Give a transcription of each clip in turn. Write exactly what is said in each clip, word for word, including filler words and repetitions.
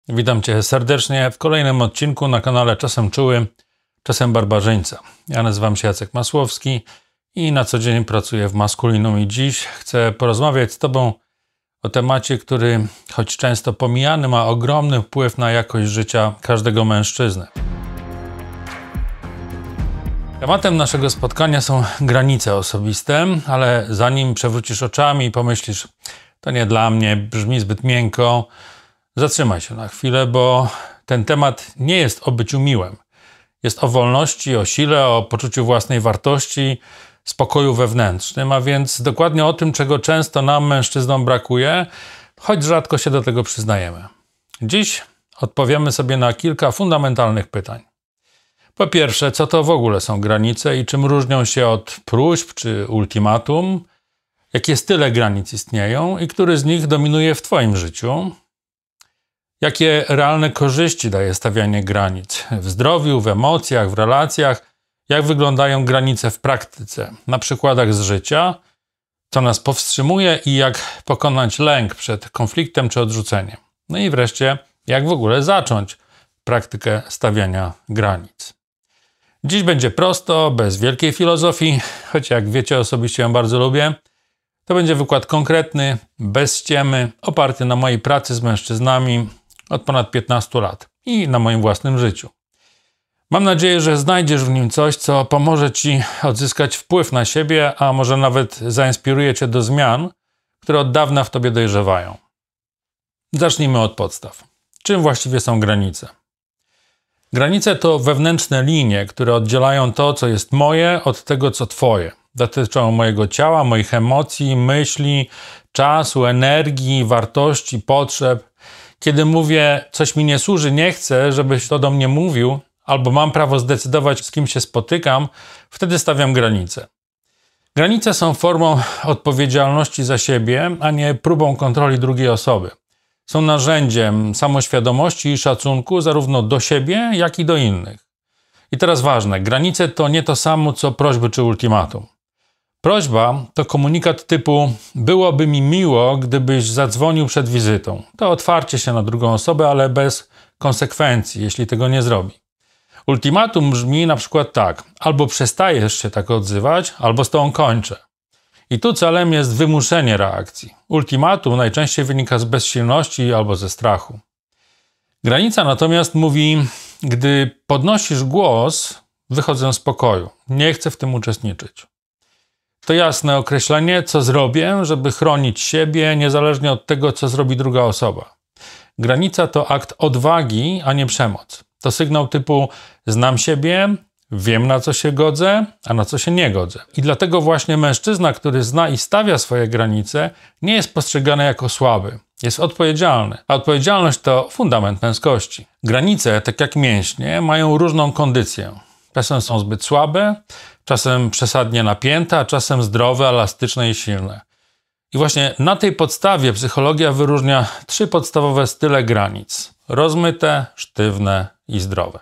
Witam Cię serdecznie w kolejnym odcinku na kanale Czasem Czuły, Czasem Barbarzyńca. Ja nazywam się Jacek Masłowski i na co dzień pracuję w Maskulinum i dziś chcę porozmawiać z Tobą o temacie, który choć często pomijany, ma ogromny wpływ na jakość życia każdego mężczyzny. Tematem naszego spotkania są granice osobiste, ale zanim przewrócisz oczami i pomyślisz, to nie dla mnie, brzmi zbyt miękko, zatrzymaj się na chwilę, bo ten temat nie jest o byciu miłym. Jest o wolności, o sile, o poczuciu własnej wartości, spokoju wewnętrznym, a więc dokładnie o tym, czego często nam, mężczyznom, brakuje, choć rzadko się do tego przyznajemy. Dziś odpowiemy sobie na kilka fundamentalnych pytań. Po pierwsze, co to w ogóle są granice i czym różnią się od próśb czy ultimatum? Jakie style granic istnieją i który z nich dominuje w Twoim życiu? Jakie realne korzyści daje stawianie granic w zdrowiu, w emocjach, w relacjach? Jak wyglądają granice w praktyce, na przykładach z życia? Co nas powstrzymuje i jak pokonać lęk przed konfliktem czy odrzuceniem? No i wreszcie, jak w ogóle zacząć praktykę stawiania granic? Dziś będzie prosto, bez wielkiej filozofii, choć jak wiecie, osobiście ją bardzo lubię. To będzie wykład konkretny, bez ściemy, oparty na mojej pracy z mężczyznami od ponad piętnastu lat i na moim własnym życiu. Mam nadzieję, że znajdziesz w nim coś, co pomoże Ci odzyskać wpływ na siebie, a może nawet zainspiruje Cię do zmian, które od dawna w Tobie dojrzewają. Zacznijmy od podstaw. Czym właściwie są granice? Granice to wewnętrzne linie, które oddzielają to, co jest moje, od tego, co Twoje. Dotyczą mojego ciała, moich emocji, myśli, czasu, energii, wartości, potrzeb. Kiedy mówię, coś mi nie służy, nie chcę, żebyś to do mnie mówił, albo mam prawo zdecydować, z kim się spotykam, wtedy stawiam granice. Granice są formą odpowiedzialności za siebie, a nie próbą kontroli drugiej osoby. Są narzędziem samoświadomości i szacunku zarówno do siebie, jak i do innych. I teraz ważne, granice to nie to samo, co prośby czy ultimatum. Prośba to komunikat typu byłoby mi miło, gdybyś zadzwonił przed wizytą. To otwarcie się na drugą osobę, ale bez konsekwencji, jeśli tego nie zrobi. Ultimatum brzmi na przykład tak, albo przestajesz się tak odzywać, albo z tą kończę. I tu celem jest wymuszenie reakcji. Ultimatum najczęściej wynika z bezsilności albo ze strachu. Granica natomiast mówi, gdy podnosisz głos, wychodzę z pokoju. Nie chcę w tym uczestniczyć. To jasne określenie, co zrobię, żeby chronić siebie, niezależnie od tego, co zrobi druga osoba. Granica to akt odwagi, a nie przemoc. To sygnał typu znam siebie, wiem, na co się godzę, a na co się nie godzę. I dlatego właśnie mężczyzna, który zna i stawia swoje granice, nie jest postrzegany jako słaby. Jest odpowiedzialny. A odpowiedzialność to fundament męskości. Granice, tak jak mięśnie, mają różną kondycję. Czasem są zbyt słabe, czasem przesadnie napięte, a czasem zdrowe, elastyczne i silne. I właśnie na tej podstawie psychologia wyróżnia trzy podstawowe style granic. Rozmyte, sztywne i zdrowe.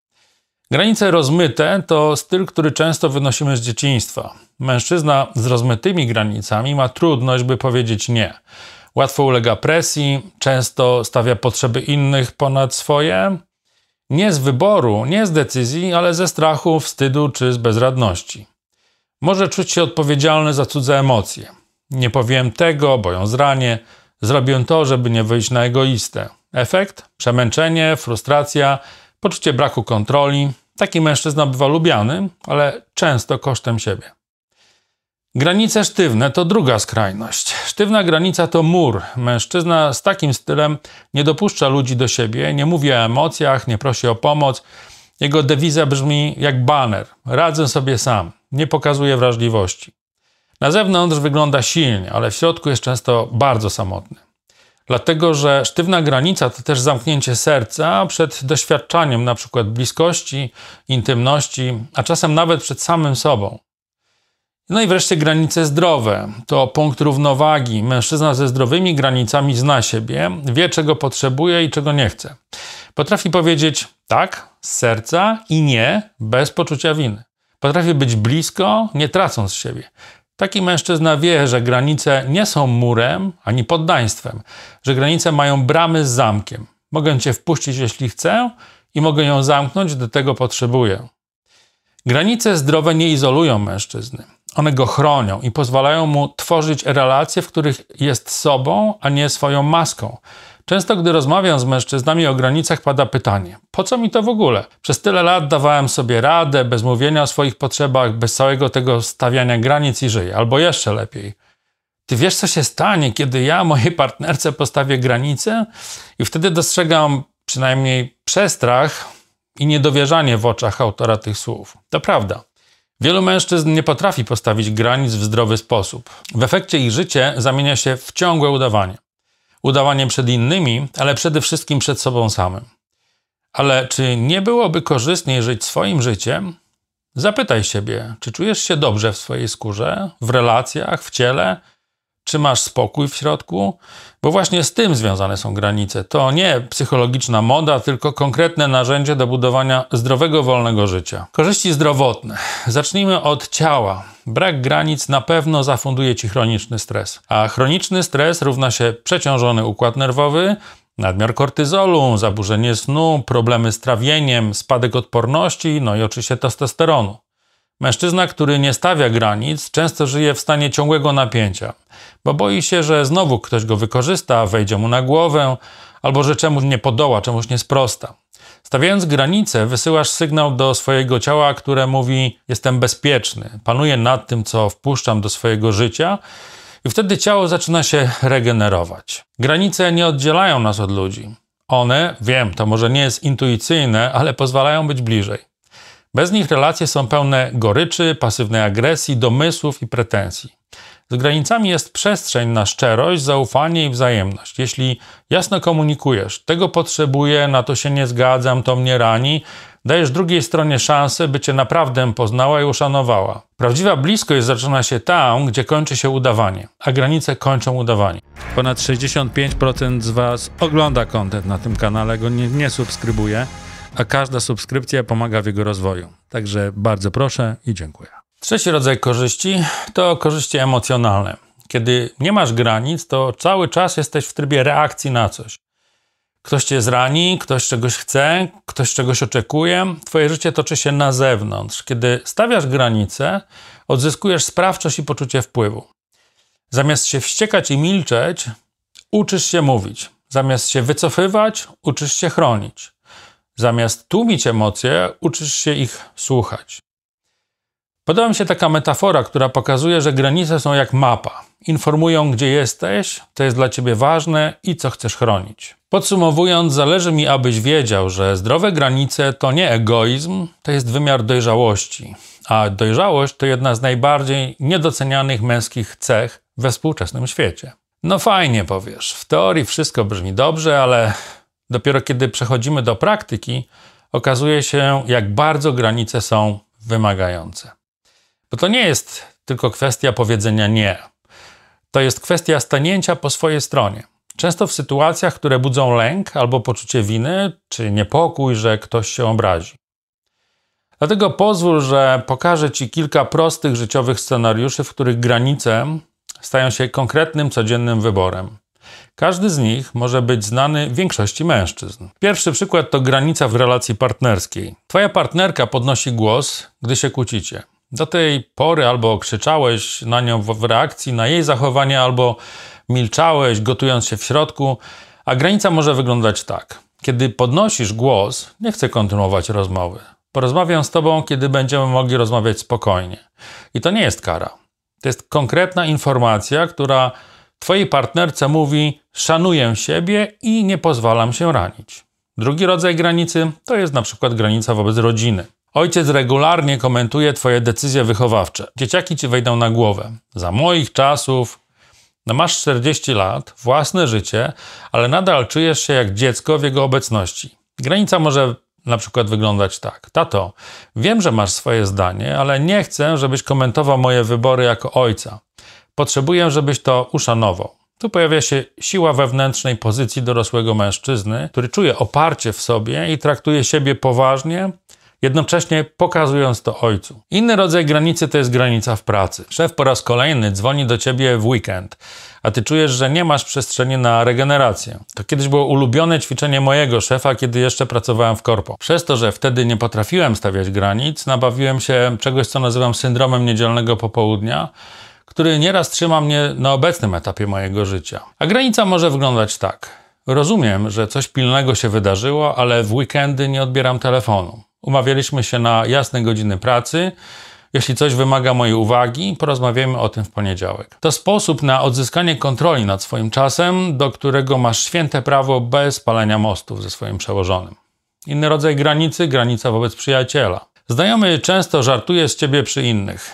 Granice rozmyte to styl, który często wynosimy z dzieciństwa. Mężczyzna z rozmytymi granicami ma trudność, by powiedzieć nie. Łatwo ulega presji, często stawia potrzeby innych ponad swoje. Nie z wyboru, nie z decyzji, ale ze strachu, wstydu czy z bezradności. Może czuć się odpowiedzialny za cudze emocje. Nie powiem tego, bo ją zranię. Zrobię to, żeby nie wyjść na egoistę. Efekt? Przemęczenie, frustracja, poczucie braku kontroli. Taki mężczyzna bywa lubiany, ale często kosztem siebie. Granice sztywne to druga skrajność. Sztywna granica to mur. Mężczyzna z takim stylem nie dopuszcza ludzi do siebie, nie mówi o emocjach, nie prosi o pomoc. Jego dewiza brzmi jak baner. Radzę sobie sam. Nie pokazuje wrażliwości. Na zewnątrz wygląda silnie, ale w środku jest często bardzo samotny. Dlatego, że sztywna granica to też zamknięcie serca przed doświadczaniem na przykład bliskości, intymności, a czasem nawet przed samym sobą. No i wreszcie granice zdrowe. To punkt równowagi. Mężczyzna ze zdrowymi granicami zna siebie, wie czego potrzebuje i czego nie chce. Potrafi powiedzieć tak z serca i nie bez poczucia winy. Potrafi być blisko, nie tracąc siebie. Taki mężczyzna wie, że granice nie są murem ani poddaństwem, że granice mają bramy z zamkiem. Mogę cię wpuścić, jeśli chcę i mogę ją zamknąć, gdy tego potrzebuję. Granice zdrowe nie izolują mężczyzny. One go chronią i pozwalają mu tworzyć relacje, w których jest sobą, a nie swoją maską. Często, gdy rozmawiam z mężczyznami o granicach, pada pytanie: po co mi to w ogóle? Przez tyle lat dawałem sobie radę, bez mówienia o swoich potrzebach, bez całego tego stawiania granic i żyję. Albo jeszcze lepiej: ty wiesz, co się stanie, kiedy ja mojej partnerce postawię granicę? I wtedy dostrzegam przynajmniej przestrach i niedowierzanie w oczach autora tych słów. To prawda. Wielu mężczyzn nie potrafi postawić granic w zdrowy sposób. W efekcie ich życie zamienia się w ciągłe udawanie. Udawanie przed innymi, ale przede wszystkim przed sobą samym. Ale czy nie byłoby korzystniej żyć swoim życiem? Zapytaj siebie, czy czujesz się dobrze w swojej skórze, w relacjach, w ciele? Czy masz spokój w środku? Bo właśnie z tym związane są granice. To nie psychologiczna moda, tylko konkretne narzędzie do budowania zdrowego, wolnego życia. Korzyści zdrowotne. Zacznijmy od ciała. Brak granic na pewno zafunduje ci chroniczny stres. A chroniczny stres równa się przeciążony układ nerwowy, nadmiar kortyzolu, zaburzenie snu, problemy z trawieniem, spadek odporności, no i oczywiście testosteronu. Mężczyzna, który nie stawia granic, często żyje w stanie ciągłego napięcia, bo boi się, że znowu ktoś go wykorzysta, wejdzie mu na głowę, albo że czemuś nie podoła, czemuś nie sprosta. Stawiając granice, wysyłasz sygnał do swojego ciała, które mówi: jestem bezpieczny, panuję nad tym, co wpuszczam do swojego życia, i wtedy ciało zaczyna się regenerować. Granice nie oddzielają nas od ludzi. One, wiem, to może nie jest intuicyjne, ale pozwalają być bliżej. Bez nich relacje są pełne goryczy, pasywnej agresji, domysłów i pretensji. Z granicami jest przestrzeń na szczerość, zaufanie i wzajemność. Jeśli jasno komunikujesz: tego potrzebuję, na to się nie zgadzam, to mnie rani, dajesz drugiej stronie szansę, by cię naprawdę poznała i uszanowała. Prawdziwa bliskość zaczyna się tam, gdzie kończy się udawanie, a granice kończą udawanie. Ponad sześćdziesiąt pięć procent z was ogląda content na tym kanale, go nie, nie subskrybuje, a każda subskrypcja pomaga w jego rozwoju. Także bardzo proszę i dziękuję. Trzeci rodzaj korzyści to korzyści emocjonalne. Kiedy nie masz granic, to cały czas jesteś w trybie reakcji na coś. Ktoś cię zrani, ktoś czegoś chce, ktoś czegoś oczekuje. Twoje życie toczy się na zewnątrz. Kiedy stawiasz granice, odzyskujesz sprawczość i poczucie wpływu. Zamiast się wściekać i milczeć, uczysz się mówić. Zamiast się wycofywać, uczysz się chronić. Zamiast tłumić emocje, uczysz się ich słuchać. Podoba mi się taka metafora, która pokazuje, że granice są jak mapa. Informują, gdzie jesteś, co jest dla ciebie ważne i co chcesz chronić. Podsumowując, zależy mi, abyś wiedział, że zdrowe granice to nie egoizm, to jest wymiar dojrzałości. A dojrzałość to jedna z najbardziej niedocenianych męskich cech we współczesnym świecie. No fajnie powiesz, w teorii wszystko brzmi dobrze, ale dopiero kiedy przechodzimy do praktyki, okazuje się, jak bardzo granice są wymagające. Bo to nie jest tylko kwestia powiedzenia nie. To jest kwestia stanięcia po swojej stronie. Często w sytuacjach, które budzą lęk albo poczucie winy, czy niepokój, że ktoś się obrazi. Dlatego pozwól, że pokażę ci kilka prostych życiowych scenariuszy, w których granice stają się konkretnym, codziennym wyborem. Każdy z nich może być znany większości mężczyzn. Pierwszy przykład to granica w relacji partnerskiej. Twoja partnerka podnosi głos, gdy się kłócicie. Do tej pory albo krzyczałeś na nią w reakcji na jej zachowanie, albo milczałeś, gotując się w środku, a granica może wyglądać tak. Kiedy podnosisz głos, nie chcę kontynuować rozmowy. Porozmawiam z tobą, kiedy będziemy mogli rozmawiać spokojnie. I to nie jest kara. To jest konkretna informacja, która twojej partnerce mówi: szanuję siebie i nie pozwalam się ranić. Drugi rodzaj granicy to jest na przykład granica wobec rodziny. Ojciec regularnie komentuje twoje decyzje wychowawcze. Dzieciaki ci wejdą na głowę. Za moich czasów, no masz czterdzieści lat, własne życie, ale nadal czujesz się jak dziecko w jego obecności. Granica może na przykład wyglądać tak. Tato, wiem, że masz swoje zdanie, ale nie chcę, żebyś komentował moje wybory jako ojca. Potrzebuję, żebyś to uszanował. Tu pojawia się siła wewnętrznej pozycji dorosłego mężczyzny, który czuje oparcie w sobie i traktuje siebie poważnie jednocześnie pokazując to ojcu. Inny rodzaj granicy to jest granica w pracy. Szef po raz kolejny dzwoni do ciebie w weekend, a ty czujesz, że nie masz przestrzeni na regenerację. To kiedyś było ulubione ćwiczenie mojego szefa, kiedy jeszcze pracowałem w korpo. Przez to, że wtedy nie potrafiłem stawiać granic, nabawiłem się czegoś, co nazywam syndromem niedzielnego popołudnia, który nieraz trzyma mnie na obecnym etapie mojego życia. A granica może wyglądać tak. Rozumiem, że coś pilnego się wydarzyło, ale w weekendy nie odbieram telefonu. Umawialiśmy się na jasne godziny pracy. Jeśli coś wymaga mojej uwagi, porozmawiamy o tym w poniedziałek. To sposób na odzyskanie kontroli nad swoim czasem, do którego masz święte prawo bez palenia mostów ze swoim przełożonym. Inny rodzaj granicy, granica wobec przyjaciela. Znajomy często żartuje z ciebie przy innych.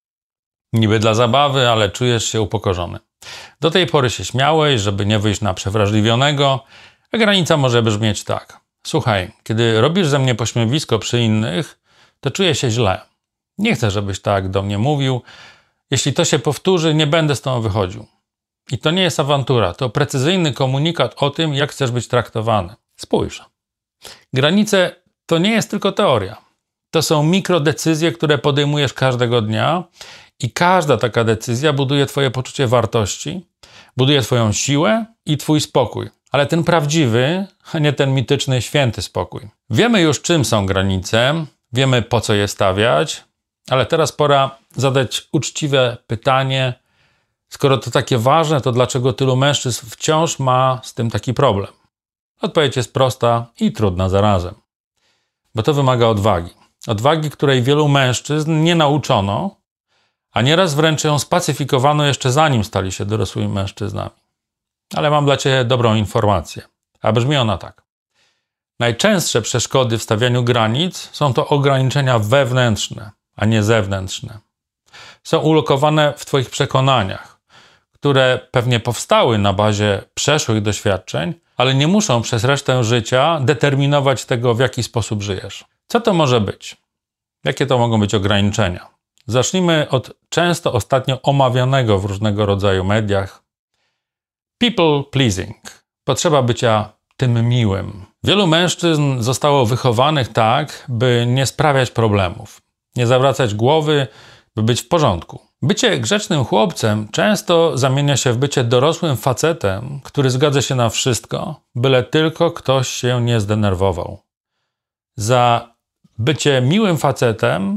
Niby dla zabawy, ale czujesz się upokorzony. Do tej pory się śmiałeś, żeby nie wyjść na przewrażliwionego, a granica może brzmieć tak. Słuchaj, kiedy robisz ze mnie pośmiewisko przy innych, to czuję się źle. Nie chcę, żebyś tak do mnie mówił. Jeśli to się powtórzy, nie będę z tobą wychodził. I to nie jest awantura, to precyzyjny komunikat o tym, jak chcesz być traktowany. Spójrz. Granice to nie jest tylko teoria. To są mikrodecyzje, które podejmujesz każdego dnia i każda taka decyzja buduje twoje poczucie wartości, buduje twoją siłę i twój spokój. Ale ten prawdziwy, a nie ten mityczny, święty spokój. Wiemy już, czym są granice, wiemy, po co je stawiać, ale teraz pora zadać uczciwe pytanie. Skoro to takie ważne, to dlaczego tylu mężczyzn wciąż ma z tym taki problem? Odpowiedź jest prosta i trudna zarazem. Bo to wymaga odwagi. Odwagi, której wielu mężczyzn nie nauczono, a nieraz wręcz ją spacyfikowano jeszcze zanim stali się dorosłymi mężczyznami. Ale mam dla ciebie dobrą informację. A brzmi ona tak. Najczęstsze przeszkody w stawianiu granic są to ograniczenia wewnętrzne, a nie zewnętrzne. Są ulokowane w twoich przekonaniach, które pewnie powstały na bazie przeszłych doświadczeń, ale nie muszą przez resztę życia determinować tego, w jaki sposób żyjesz. Co to może być? Jakie to mogą być ograniczenia? Zacznijmy od często ostatnio omawianego w różnego rodzaju mediach people pleasing. Potrzeba bycia tym miłym. Wielu mężczyzn zostało wychowanych tak, by nie sprawiać problemów, nie zawracać głowy, by być w porządku. Bycie grzecznym chłopcem często zamienia się w bycie dorosłym facetem, który zgadza się na wszystko, byle tylko ktoś się nie zdenerwował. Za bycie miłym facetem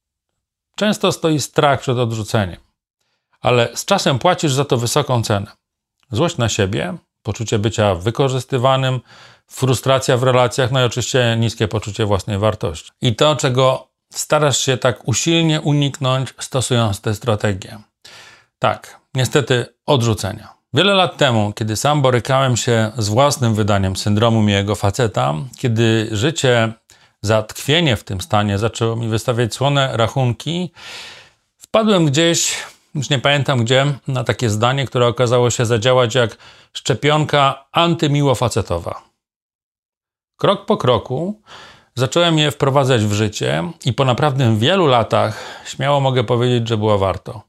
często stoi strach przed odrzuceniem, ale z czasem płacisz za to wysoką cenę. Złość na siebie, poczucie bycia wykorzystywanym, frustracja w relacjach, no i oczywiście niskie poczucie własnej wartości. I to, czego starasz się tak usilnie uniknąć, stosując tę strategię. Tak, niestety odrzucenia. Wiele lat temu, kiedy sam borykałem się z własnym wydaniem syndromu miłego faceta, kiedy życie za tkwienie w tym stanie zaczęło mi wystawiać słone rachunki, wpadłem gdzieś, już nie pamiętam gdzie, na takie zdanie, które okazało się zadziałać jak szczepionka antymiłofacetowa. Krok po kroku zacząłem je wprowadzać w życie i po naprawdę wielu latach śmiało mogę powiedzieć, że było warto.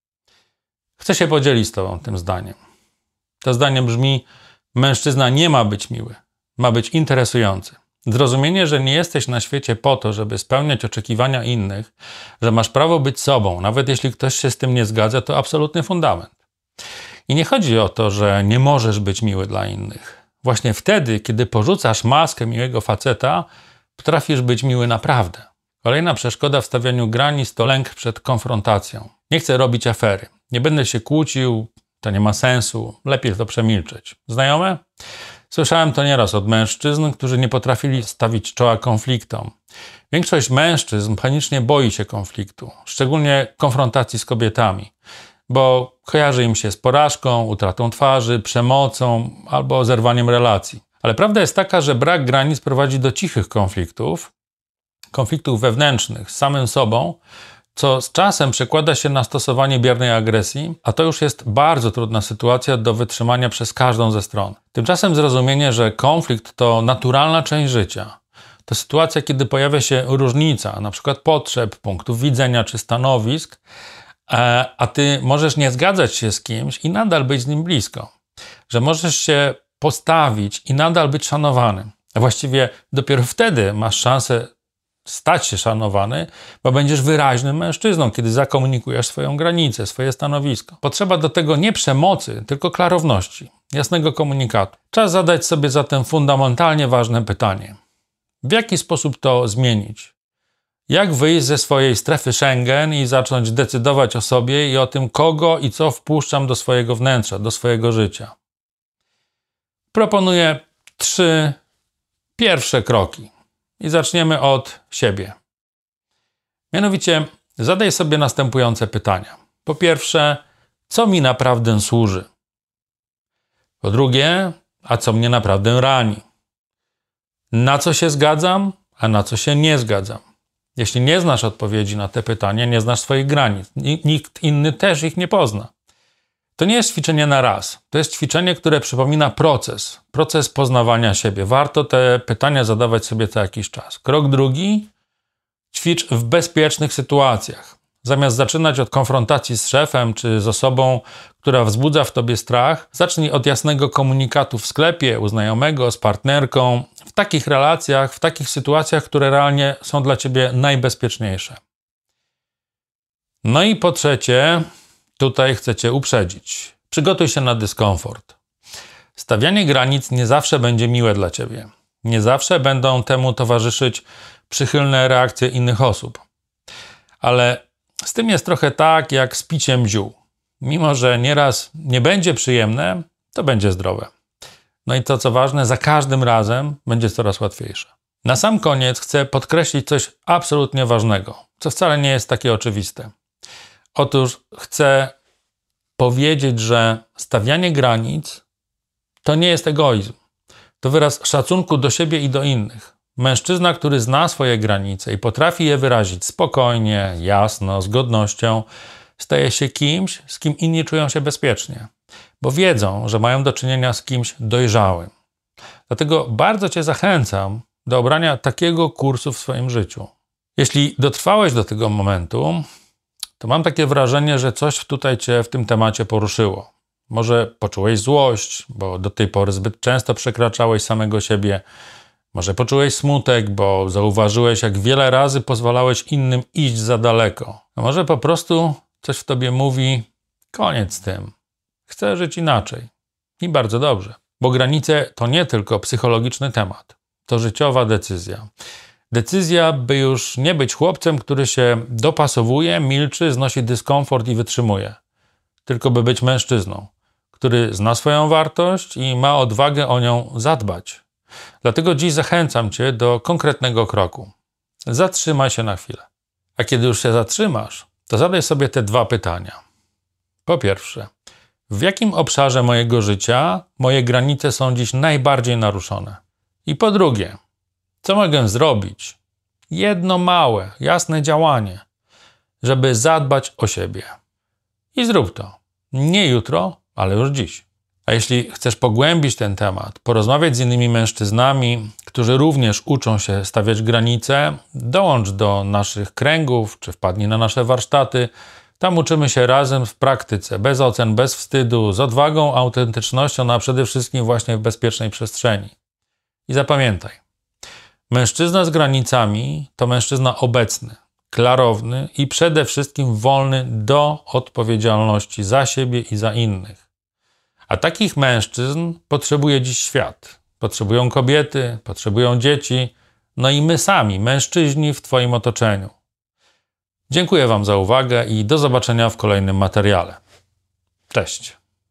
Chcę się podzielić z tobą tym zdaniem. To zdanie brzmi: mężczyzna nie ma być miły, ma być interesujący. Zrozumienie, że nie jesteś na świecie po to, żeby spełniać oczekiwania innych, że masz prawo być sobą, nawet jeśli ktoś się z tym nie zgadza, to absolutny fundament. I nie chodzi o to, że nie możesz być miły dla innych. Właśnie wtedy, kiedy porzucasz maskę miłego faceta, potrafisz być miły naprawdę. Kolejna przeszkoda w stawianiu granic to lęk przed konfrontacją. Nie chcę robić afery. Nie będę się kłócił, to nie ma sensu. Lepiej to przemilczeć. Znajome? Słyszałem to nieraz od mężczyzn, którzy nie potrafili stawić czoła konfliktom. Większość mężczyzn panicznie boi się konfliktu, szczególnie konfrontacji z kobietami, bo kojarzy im się z porażką, utratą twarzy, przemocą albo zerwaniem relacji. Ale prawda jest taka, że brak granic prowadzi do cichych konfliktów, konfliktów wewnętrznych z samym sobą, co z czasem przekłada się na stosowanie biernej agresji, a to już jest bardzo trudna sytuacja do wytrzymania przez każdą ze stron. Tymczasem zrozumienie, że konflikt to naturalna część życia, to sytuacja, kiedy pojawia się różnica, na przykład potrzeb, punktów widzenia czy stanowisk, a ty możesz nie zgadzać się z kimś i nadal być z nim blisko. Że możesz się postawić i nadal być szanowanym. A właściwie dopiero wtedy masz szansę stać się szanowany, bo będziesz wyraźnym mężczyzną, kiedy zakomunikujesz swoją granicę, swoje stanowisko. Potrzeba do tego nie przemocy, tylko klarowności, jasnego komunikatu. Czas zadać sobie zatem fundamentalnie ważne pytanie. W jaki sposób to zmienić? Jak wyjść ze swojej strefy Schengen i zacząć decydować o sobie i o tym, kogo i co wpuszczam do swojego wnętrza, do swojego życia? Proponuję trzy pierwsze kroki i zaczniemy od siebie. Mianowicie zadaj sobie następujące pytania. Po pierwsze, co mi naprawdę służy? Po drugie, a co mnie naprawdę rani? Na co się zgadzam, a na co się nie zgadzam? Jeśli nie znasz odpowiedzi na te pytania, nie znasz swoich granic, nikt inny też ich nie pozna. To nie jest ćwiczenie na raz. To jest ćwiczenie, które przypomina proces. Proces poznawania siebie. Warto te pytania zadawać sobie co jakiś czas. Krok drugi. Ćwicz w bezpiecznych sytuacjach. Zamiast zaczynać od konfrontacji z szefem czy z osobą, która wzbudza w tobie strach, zacznij od jasnego komunikatu w sklepie, u znajomego, z partnerką, w takich relacjach, w takich sytuacjach, które realnie są dla ciebie najbezpieczniejsze. No i po trzecie, tutaj chcę cię uprzedzić. Przygotuj się na dyskomfort. Stawianie granic nie zawsze będzie miłe dla ciebie. Nie zawsze będą temu towarzyszyć przychylne reakcje innych osób. Ale z tym jest trochę tak jak z piciem ziół. Mimo że nieraz nie będzie przyjemne, to będzie zdrowe. No i to co ważne, za każdym razem będzie coraz łatwiejsze. Na sam koniec chcę podkreślić coś absolutnie ważnego, co wcale nie jest takie oczywiste. Otóż chcę powiedzieć, że stawianie granic to nie jest egoizm. To wyraz szacunku do siebie i do innych. Mężczyzna, który zna swoje granice i potrafi je wyrazić spokojnie, jasno, z godnością, staje się kimś, z kim inni czują się bezpiecznie, bo wiedzą, że mają do czynienia z kimś dojrzałym. Dlatego bardzo cię zachęcam do obrania takiego kursu w swoim życiu. Jeśli dotrwałeś do tego momentu, to mam takie wrażenie, że coś tutaj cię w tym temacie poruszyło. Może poczułeś złość, bo do tej pory zbyt często przekraczałeś samego siebie. Może poczułeś smutek, bo zauważyłeś, jak wiele razy pozwalałeś innym iść za daleko. A może po prostu coś w tobie mówi, koniec z tym. Chcę żyć inaczej. I bardzo dobrze. Bo granice to nie tylko psychologiczny temat. To życiowa decyzja. Decyzja, by już nie być chłopcem, który się dopasowuje, milczy, znosi dyskomfort i wytrzymuje. Tylko by być mężczyzną, który zna swoją wartość i ma odwagę o nią zadbać. Dlatego dziś zachęcam cię do konkretnego kroku. Zatrzymaj się na chwilę. A kiedy już się zatrzymasz, to zadaj sobie te dwa pytania. Po pierwsze, w jakim obszarze mojego życia moje granice są dziś najbardziej naruszone? I po drugie, co mogę zrobić? Jedno małe, jasne działanie, żeby zadbać o siebie. I zrób to. Nie jutro, ale już dziś. A jeśli chcesz pogłębić ten temat, porozmawiać z innymi mężczyznami, którzy również uczą się stawiać granice, dołącz do naszych kręgów, czy wpadnij na nasze warsztaty. Tam uczymy się razem w praktyce, bez ocen, bez wstydu, z odwagą, autentycznością, no a przede wszystkim właśnie w bezpiecznej przestrzeni. I zapamiętaj, mężczyzna z granicami to mężczyzna obecny, klarowny i przede wszystkim wolny do odpowiedzialności za siebie i za innych. A takich mężczyzn potrzebuje dziś świat. Potrzebują kobiety, potrzebują dzieci, no i my sami, mężczyźni w twoim otoczeniu. Dziękuję wam za uwagę i do zobaczenia w kolejnym materiale. Cześć.